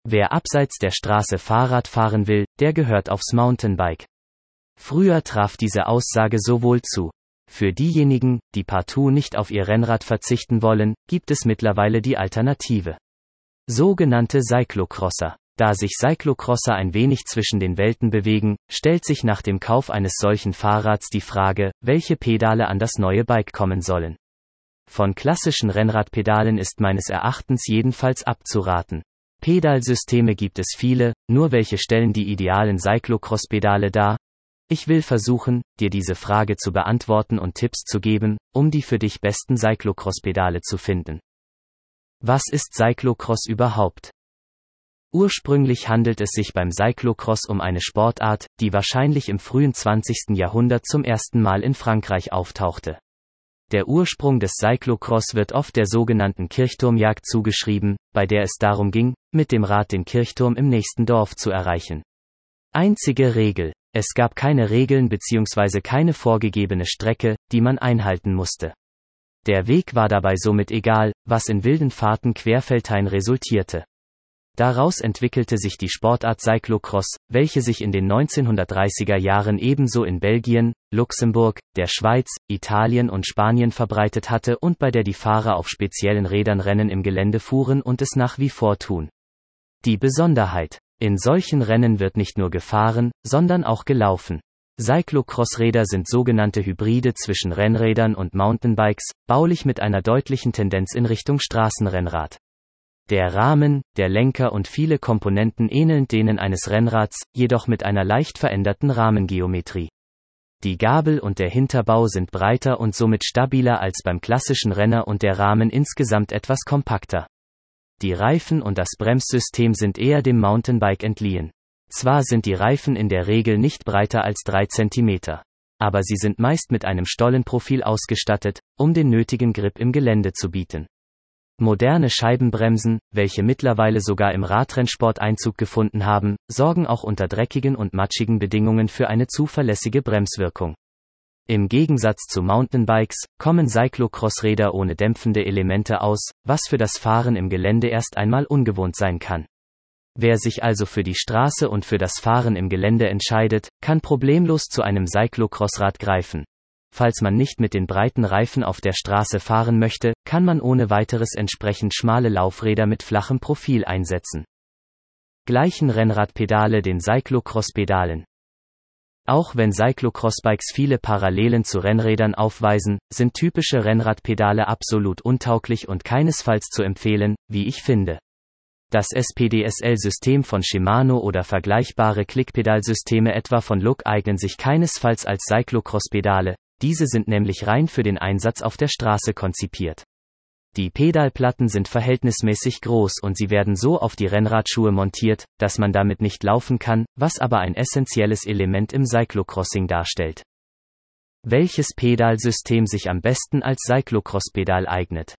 Wer abseits der Straße Fahrrad fahren will, der gehört aufs Mountainbike. Früher traf diese Aussage sowohl zu. Für diejenigen, die partout nicht auf ihr Rennrad verzichten wollen, gibt es mittlerweile die Alternative. Sogenannte Cyclocrosser. Da sich Cyclocrosser ein wenig zwischen den Welten bewegen, stellt sich nach dem Kauf eines solchen Fahrrads die Frage, welche Pedale an das neue Bike kommen sollen. Von klassischen Rennradpedalen ist meines Erachtens jedenfalls abzuraten. Pedalsysteme gibt es viele, nur welche stellen die idealen Cyclocross-Pedale dar? Ich will versuchen, dir diese Frage zu beantworten und Tipps zu geben, um die für dich besten Cyclocross-Pedale zu finden. Was ist Cyclocross überhaupt? Ursprünglich handelt es sich beim Cyclocross um eine Sportart, die wahrscheinlich im frühen 20. Jahrhundert zum ersten Mal in Frankreich auftauchte. Der Ursprung des Cyclocross wird oft der sogenannten Kirchturmjagd zugeschrieben, bei der es darum ging, mit dem Rad den Kirchturm im nächsten Dorf zu erreichen. Einzige Regel: Es gab keine Regeln bzw. keine vorgegebene Strecke, die man einhalten musste. Der Weg war dabei somit egal, was in wilden Fahrten querfeldein resultierte. Daraus entwickelte sich die Sportart Cyclocross, welche sich in den 1930er Jahren ebenso in Belgien, Luxemburg, der Schweiz, Italien und Spanien verbreitet hatte und bei der die Fahrer auf speziellen Rädern Rennen im Gelände fuhren und es nach wie vor tun. Die Besonderheit: In solchen Rennen wird nicht nur gefahren, sondern auch gelaufen. Cyclocross-Räder sind sogenannte Hybride zwischen Rennrädern und Mountainbikes, baulich mit einer deutlichen Tendenz in Richtung Straßenrennrad. Der Rahmen, der Lenker und viele Komponenten ähneln denen eines Rennrads, jedoch mit einer leicht veränderten Rahmengeometrie. Die Gabel und der Hinterbau sind breiter und somit stabiler als beim klassischen Renner und der Rahmen insgesamt etwas kompakter. Die Reifen und das Bremssystem sind eher dem Mountainbike entliehen. Zwar sind die Reifen in der Regel nicht breiter als 3 cm. Aber sie sind meist mit einem Stollenprofil ausgestattet, um den nötigen Grip im Gelände zu bieten. Moderne Scheibenbremsen, welche mittlerweile sogar im Radrennsport Einzug gefunden haben, sorgen auch unter dreckigen und matschigen Bedingungen für eine zuverlässige Bremswirkung. Im Gegensatz zu Mountainbikes, kommen Cyclocross-Räder ohne dämpfende Elemente aus, was für das Fahren im Gelände erst einmal ungewohnt sein kann. Wer sich also für die Straße und für das Fahren im Gelände entscheidet, kann problemlos zu einem Cyclocross-Rad greifen. Falls man nicht mit den breiten Reifen auf der Straße fahren möchte, kann man ohne weiteres entsprechend schmale Laufräder mit flachem Profil einsetzen. Gleichen Rennradpedale den Cyclocross-Pedalen. Auch wenn Cyclocross-Bikes viele Parallelen zu Rennrädern aufweisen, sind typische Rennradpedale absolut untauglich und keinesfalls zu empfehlen, wie ich finde. Das SPDSL-System von Shimano oder vergleichbare Klickpedalsysteme etwa von Look eignen sich keinesfalls als Cyclocross-Pedale, diese sind nämlich rein für den Einsatz auf der Straße konzipiert. Die Pedalplatten sind verhältnismäßig groß und sie werden so auf die Rennradschuhe montiert, dass man damit nicht laufen kann, was aber ein essentielles Element im Cyclocrossing darstellt. Welches Pedalsystem sich am besten als Cyclocross-Pedal eignet?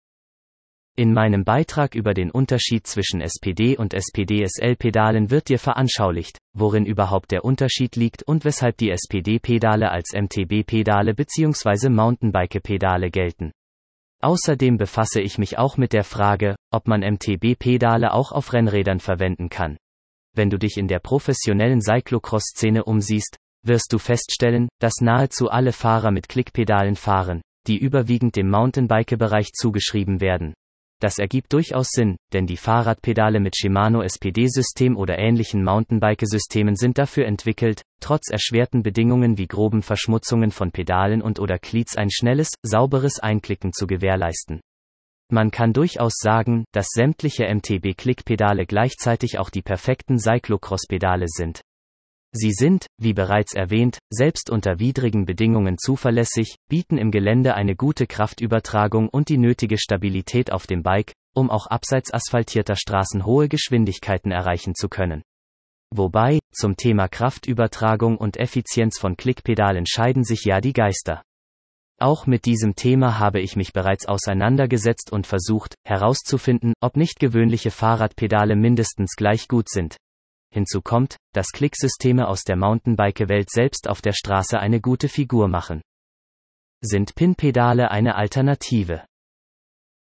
In meinem Beitrag über den Unterschied zwischen SPD- und SPDSL-Pedalen wird dir veranschaulicht, worin überhaupt der Unterschied liegt und weshalb die SPD-Pedale als MTB-Pedale bzw. Mountainbike-Pedale gelten. Außerdem befasse ich mich auch mit der Frage, ob man MTB-Pedale auch auf Rennrädern verwenden kann. Wenn du dich in der professionellen Cyclocross-Szene umsiehst, wirst du feststellen, dass nahezu alle Fahrer mit Klickpedalen fahren, die überwiegend dem Mountainbike-Bereich zugeschrieben werden. Das ergibt durchaus Sinn, denn die Fahrradpedale mit Shimano SPD-System oder ähnlichen Mountainbike-Systemen sind dafür entwickelt, trotz erschwerten Bedingungen wie groben Verschmutzungen von Pedalen und/oder Cleats ein schnelles, sauberes Einklicken zu gewährleisten. Man kann durchaus sagen, dass sämtliche MTB-Klickpedale gleichzeitig auch die perfekten Cyclocross-Pedale sind. Sie sind, wie bereits erwähnt, selbst unter widrigen Bedingungen zuverlässig, bieten im Gelände eine gute Kraftübertragung und die nötige Stabilität auf dem Bike, um auch abseits asphaltierter Straßen hohe Geschwindigkeiten erreichen zu können. Wobei, zum Thema Kraftübertragung und Effizienz von Klickpedalen scheiden sich ja die Geister. Auch mit diesem Thema habe ich mich bereits auseinandergesetzt und versucht, herauszufinden, ob nicht gewöhnliche Fahrradpedale mindestens gleich gut sind. Hinzu kommt, dass Klicksysteme aus der Mountainbike-Welt selbst auf der Straße eine gute Figur machen. Sind Pinpedale eine Alternative?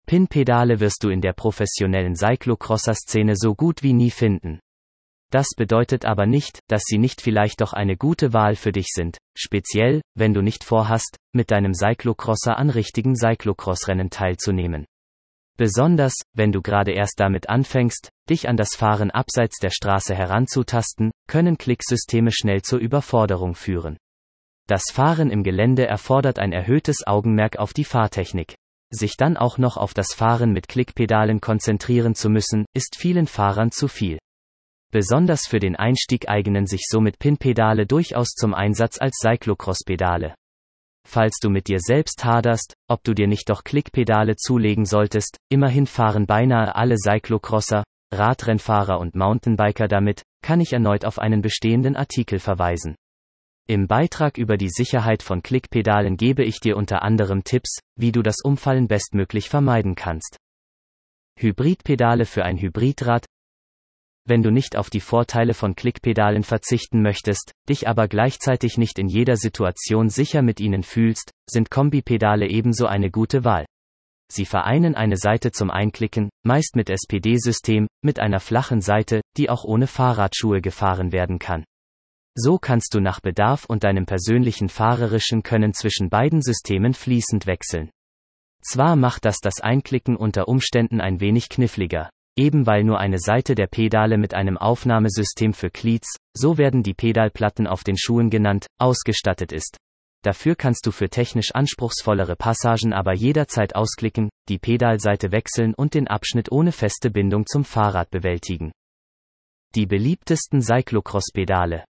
Pinpedale wirst du in der professionellen Cyclocrosser-Szene so gut wie nie finden. Das bedeutet aber nicht, dass sie nicht vielleicht doch eine gute Wahl für dich sind, speziell, wenn du nicht vorhast, mit deinem Cyclocrosser an richtigen Cyclocross-Rennen teilzunehmen. Besonders, wenn du gerade erst damit anfängst, dich an das Fahren abseits der Straße heranzutasten, können Klicksysteme schnell zur Überforderung führen. Das Fahren im Gelände erfordert ein erhöhtes Augenmerk auf die Fahrtechnik. Sich dann auch noch auf das Fahren mit Klickpedalen konzentrieren zu müssen, ist vielen Fahrern zu viel. Besonders für den Einstieg eignen sich somit Pinpedale durchaus zum Einsatz als Cyclocross-Pedale. Falls du mit dir selbst haderst, ob du dir nicht doch Klickpedale zulegen solltest, immerhin fahren beinahe alle Cyclocrosser, Radrennfahrer und Mountainbiker damit, kann ich erneut auf einen bestehenden Artikel verweisen. Im Beitrag über die Sicherheit von Klickpedalen gebe ich dir unter anderem Tipps, wie du das Umfallen bestmöglich vermeiden kannst. Hybridpedale für ein Hybridrad. Wenn du nicht auf die Vorteile von Klickpedalen verzichten möchtest, dich aber gleichzeitig nicht in jeder Situation sicher mit ihnen fühlst, sind Kombipedale ebenso eine gute Wahl. Sie vereinen eine Seite zum Einklicken, meist mit SPD-System, mit einer flachen Seite, die auch ohne Fahrradschuhe gefahren werden kann. So kannst du nach Bedarf und deinem persönlichen fahrerischen Können zwischen beiden Systemen fließend wechseln. Zwar macht das Einklicken unter Umständen ein wenig kniffliger, eben weil nur eine Seite der Pedale mit einem Aufnahmesystem für Cleats, so werden die Pedalplatten auf den Schuhen genannt, ausgestattet ist. Dafür kannst du für technisch anspruchsvollere Passagen aber jederzeit ausklicken, die Pedalseite wechseln und den Abschnitt ohne feste Bindung zum Fahrrad bewältigen. Die beliebtesten Cyclocross-Pedale.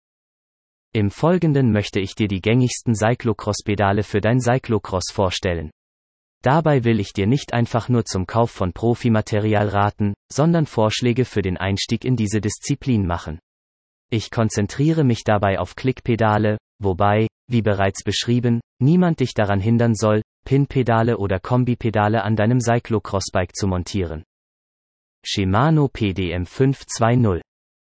Im Folgenden möchte ich dir die gängigsten Cyclocross-Pedale für dein Cyclocross vorstellen. Dabei will ich dir nicht einfach nur zum Kauf von Profimaterial raten, sondern Vorschläge für den Einstieg in diese Disziplin machen. Ich konzentriere mich dabei auf Klickpedale, wobei, wie bereits beschrieben, niemand dich daran hindern soll, Pinpedale oder Kombipedale an deinem Cyclocross-Bike zu montieren. Shimano PDM 520.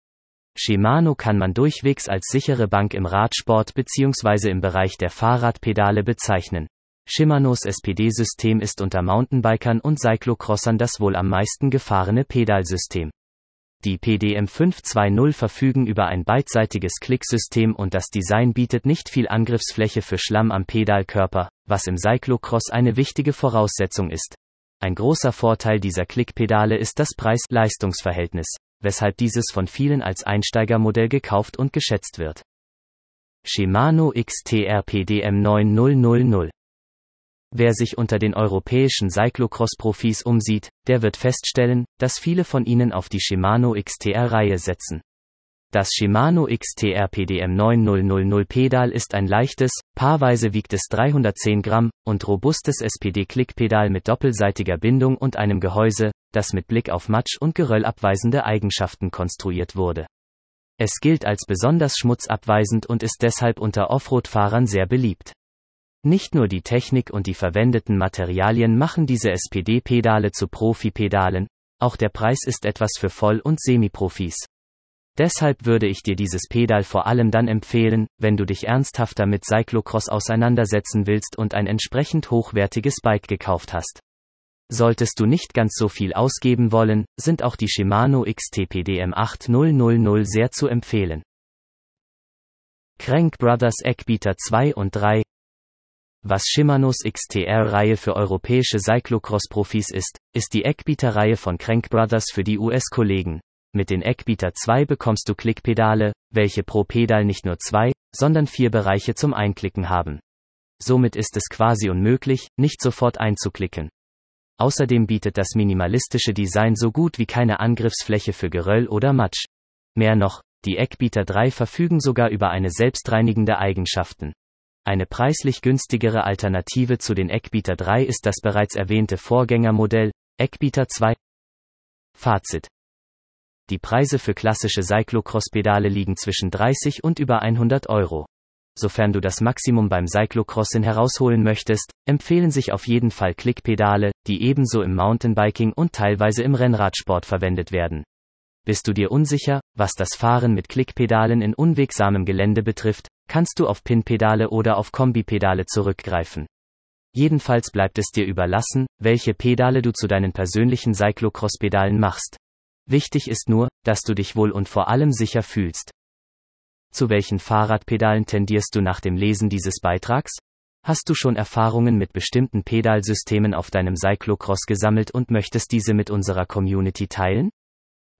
Shimano kann man durchwegs als sichere Bank im Radsport bzw. im Bereich der Fahrradpedale bezeichnen. Shimanos SPD-System ist unter Mountainbikern und Cyclocrossern das wohl am meisten gefahrene Pedalsystem. Die PDM 520 verfügen über ein beidseitiges Klicksystem und das Design bietet nicht viel Angriffsfläche für Schlamm am Pedalkörper, was im Cyclocross eine wichtige Voraussetzung ist. Ein großer Vorteil dieser Klickpedale ist das Preis-Leistungs-Verhältnis, weshalb dieses von vielen als Einsteigermodell gekauft und geschätzt wird. Shimano XTR PDM 9000. Wer sich unter den europäischen Cyclocross-Profis umsieht, der wird feststellen, dass viele von ihnen auf die Shimano XTR-Reihe setzen. Das Shimano XTR PDM 9000 Pedal ist ein leichtes, paarweise wiegt es 310 Gramm, und robustes SPD-Klickpedal mit doppelseitiger Bindung und einem Gehäuse, das mit Blick auf Matsch und Geröll abweisende Eigenschaften konstruiert wurde. Es gilt als besonders schmutzabweisend und ist deshalb unter Offroad-Fahrern sehr beliebt. Nicht nur die Technik und die verwendeten Materialien machen diese SPD-Pedale zu Profi-Pedalen, auch der Preis ist etwas für Voll- und Semi-Profis. Deshalb würde ich dir dieses Pedal vor allem dann empfehlen, wenn du dich ernsthafter mit Cyclocross auseinandersetzen willst und ein entsprechend hochwertiges Bike gekauft hast. Solltest du nicht ganz so viel ausgeben wollen, sind auch die Shimano XT PDM 8000 sehr zu empfehlen. Crank Brothers Eckbieter 2 und 3. Was Shimanos XTR-Reihe für europäische Cyclocross-Profis ist die Eckbieter-Reihe von Crank Brothers für die US-Kollegen. Mit den Eckbieter 2 bekommst du Klickpedale, welche pro Pedal nicht nur 2, sondern 4 Bereiche zum Einklicken haben. Somit ist es quasi unmöglich, nicht sofort einzuklicken. Außerdem bietet das minimalistische Design so gut wie keine Angriffsfläche für Geröll oder Matsch. Mehr noch, die Eckbieter 3 verfügen sogar über eine selbstreinigende Eigenschaften. Eine preislich günstigere Alternative zu den Eckbieter 3 ist das bereits erwähnte Vorgängermodell, Eckbieter 2. Fazit: Die Preise für klassische Cyclocross-Pedale liegen zwischen 30 und über 100 Euro. Sofern du das Maximum beim Cyclocrossen herausholen möchtest, empfehlen sich auf jeden Fall Klickpedale, die ebenso im Mountainbiking und teilweise im Rennradsport verwendet werden. Bist du dir unsicher, was das Fahren mit Klickpedalen in unwegsamem Gelände betrifft, kannst du auf Pinpedale oder auf Kombipedale zurückgreifen. Jedenfalls bleibt es dir überlassen, welche Pedale du zu deinen persönlichen Cyclocross-Pedalen machst. Wichtig ist nur, dass du dich wohl und vor allem sicher fühlst. Zu welchen Fahrradpedalen tendierst du nach dem Lesen dieses Beitrags? Hast du schon Erfahrungen mit bestimmten Pedalsystemen auf deinem Cyclocross gesammelt und möchtest diese mit unserer Community teilen?